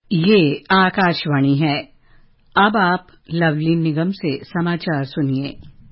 ये आकाशवाणी है। अब आप लवली निगम से समाचार सुनिए।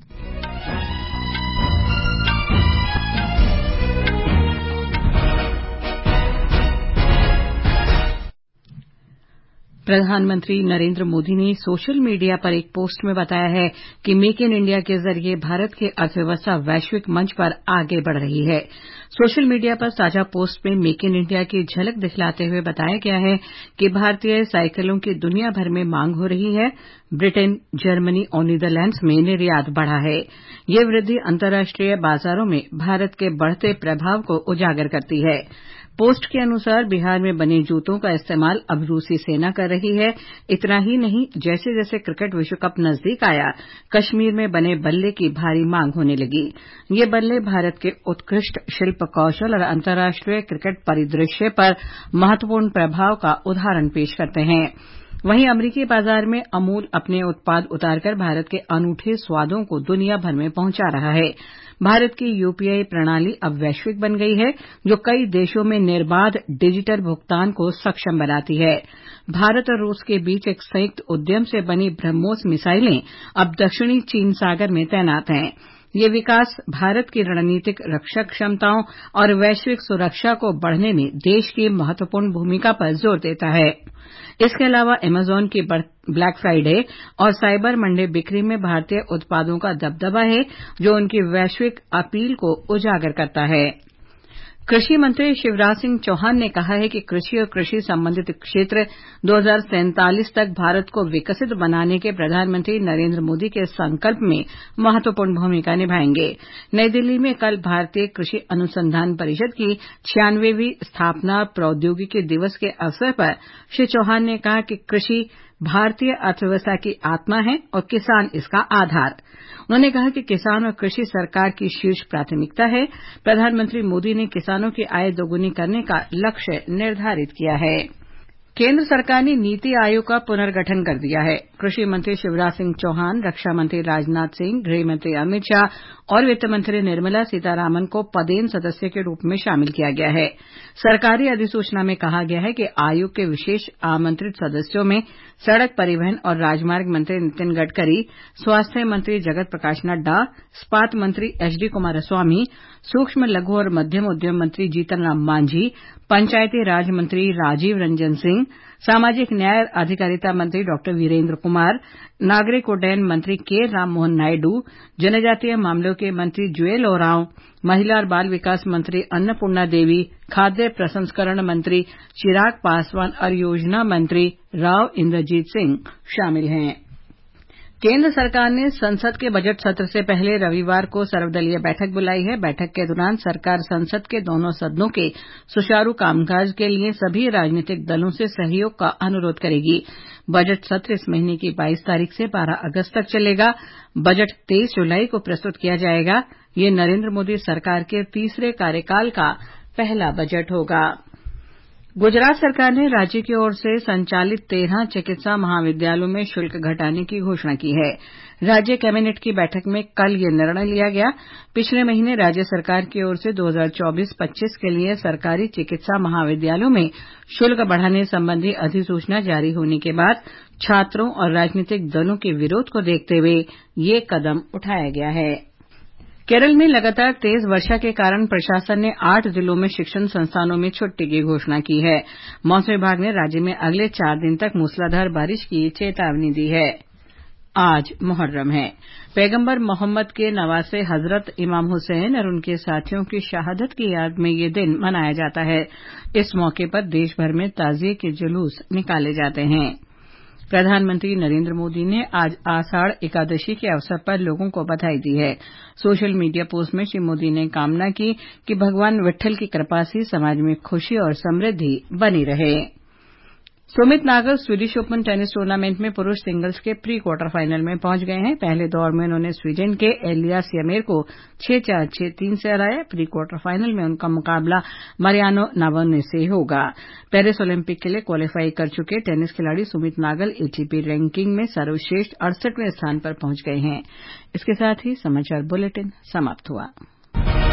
प्रधानमंत्री नरेंद्र मोदी ने सोशल मीडिया पर एक पोस्ट में बताया है कि मेक इन इंडिया के जरिए भारत की अर्थव्यवस्था वैश्विक मंच पर आगे बढ़ रही है। सोशल मीडिया पर साझा पोस्ट में मेक इन इंडिया की झलक दिखलाते हुए बताया गया है कि भारतीय साइकिलों की दुनिया भर में मांग हो रही है। ब्रिटेन, जर्मनी और नीदरलैंड्स में निर्यात बढ़ा है। ये वृद्धि अंतर्राष्ट्रीय बाजारों में भारत के बढ़ते प्रभाव को उजागर करती है। पोस्ट के अनुसार बिहार में बने जूतों का इस्तेमाल अब रूसी सेना कर रही है। इतना ही नहीं, जैसे जैसे क्रिकेट विश्व कप नजदीक आया, कश्मीर में बने बल्ले की भारी मांग होने लगी। ये बल्ले भारत के उत्कृष्ट शिल्प कौशल और अंतर्राष्ट्रीय क्रिकेट परिदृश्य पर महत्वपूर्ण प्रभाव का उदाहरण पेश करते हैं। वहीं अमरीकी बाजार में अमूल अपने उत्पाद उतारकर भारत के अनूठे स्वादों को दुनिया भर में पहुंचा रहा है। भारत की यूपीआई प्रणाली अब वैश्विक बन गई है, जो कई देशों में निर्बाध डिजिटल भुगतान को सक्षम बनाती है। भारत और रूस के बीच एक संयुक्त उद्यम से बनी ब्रह्मोस मिसाइलें अब दक्षिणी चीन सागर में तैनात हैं। ये विकास भारत की रणनीतिक रक्षा क्षमताओं और वैश्विक सुरक्षा को बढ़ने में देश की महत्वपूर्ण भूमिका पर जोर देता है। इसके अलावा अमेज़न की ब्लैक फ्राइडे और साइबर मंडे बिक्री में भारतीय उत्पादों का दबदबा है, जो उनकी वैश्विक अपील को उजागर करता है। कृषि मंत्री शिवराज सिंह चौहान ने कहा है कि कृषि और कृषि संबंधित क्षेत्र 2047 तक भारत को विकसित बनाने के प्रधानमंत्री नरेंद्र मोदी के संकल्प में महत्वपूर्ण भूमिका निभाएंगे। नई दिल्ली में कल भारतीय कृषि अनुसंधान परिषद की 96वीं स्थापना प्रौद्योगिकी दिवस के अवसर पर श्री चौहान ने कहा कि कृषि भारतीय अर्थव्यवस्था की आत्मा है और किसान इसका आधार। उन्होंने कहा कि किसान और कृषि सरकार की शीर्ष प्राथमिकता है। प्रधानमंत्री मोदी ने किसानों की आय दोगुनी करने का लक्ष्य निर्धारित किया है। केंद्र सरकार ने नीति आयोग का पुनर्गठन कर दिया है। कृषि मंत्री शिवराज सिंह चौहान, रक्षा मंत्री राजनाथ सिंह, गृह मंत्री अमित शाह और वित्त मंत्री निर्मला सीतारामन को पदेन सदस्य के रूप में शामिल किया गया है। सरकारी अधिसूचना में कहा गया है कि आयोग के विशेष आमंत्रित सदस्यों में सड़क परिवहन और राजमार्ग मंत्री नितिन गडकरी, स्वास्थ्य मंत्री जगत प्रकाश नड्डा, इस्पात मंत्री एचडी कुमारस्वामी, सूक्ष्म लघु और मध्यम उद्यम मंत्री जीतन राम मांझी, पंचायती राज मंत्री राजीव रंजन सिंह, सामाजिक न्याय और अधिकारिता मंत्री डॉ वीरेंद्र कुमार, नागरिक उड्डयन मंत्री के राममोहन नायडू, जनजातीय मामलों के मंत्री जुएल ओरांव, महिला और बाल विकास मंत्री अन्नपूर्णा देवी, खाद्य प्रसंस्करण मंत्री चिराग पासवान और योजना मंत्री राव इंद्रजीत सिंह शामिल हैं। केंद्र सरकार ने संसद के बजट सत्र से पहले रविवार को सर्वदलीय बैठक बुलाई है। बैठक के दौरान सरकार संसद के दोनों सदनों के सुचारू कामकाज के लिए सभी राजनीतिक दलों से सहयोग का अनुरोध करेगी। बजट सत्र इस महीने की 22 तारीख से 12 अगस्त तक चलेगा। बजट 23 जुलाई को प्रस्तुत किया जाएगा। ये नरेंद्र मोदी सरकार के तीसरे कार्यकाल का पहला बजट होगा। गुजरात सरकार ने राज्य की ओर से संचालित 13 चिकित्सा महाविद्यालयों में शुल्क घटाने की घोषणा की है। राज्य कैबिनेट की बैठक में कल यह निर्णय लिया गया। पिछले महीने राज्य सरकार की ओर से 2024-25 के लिए सरकारी चिकित्सा महाविद्यालयों में शुल्क बढ़ाने संबंधी अधिसूचना जारी होने के बाद छात्रों और राजनीतिक दलों के विरोध को देखते हुए ये कदम उठाया गया है। केरल में लगातार तेज वर्षा के कारण प्रशासन ने 8 जिलों में शिक्षण संस्थानों में छुट्टी की घोषणा की है। मौसम विभाग ने राज्य में अगले 4 दिन तक मूसलाधार बारिश की चेतावनी दी है। आज मुहर्रम है। पैगंबर मोहम्मद के नवासे हजरत इमाम हुसैन और उनके साथियों की शहादत की याद में ये दिन मनाया जाता है। इस मौके पर देश भर में ताज़िये के जुलूस निकाले जाते हैं। प्रधानमंत्री नरेंद्र मोदी ने आज आषाढ़ एकादशी के अवसर पर लोगों को बधाई दी है। सोशल मीडिया पोस्ट में श्री मोदी ने कामना की कि भगवान विट्ठल की कृपा से समाज में खुशी और समृद्धि बनी रहे। Sumit Nagal Swedish open tennis tournament में पुरुष सिंगल्स के प्री क्वार्टर फाइनल में पहुंच गए हैं। पहले दौर में उन्होंने स्वीडन के एलियास यमेर को 6-4, 6-3 से हराया। प्री क्वार्टर फाइनल में उनका मुकाबला मरियानो नावानो से होगा। पेरिस ओलंपिक के लिए क्वालीफाई कर चुके टेनिस खिलाड़ी सुमित नागल एटीपी रैंकिंग में सर्वश्रेष्ठ 68वें स्थान पर पहुंच गए हैं। इसके साथ ही समाचार बुलेटिन समाप्त हुआ।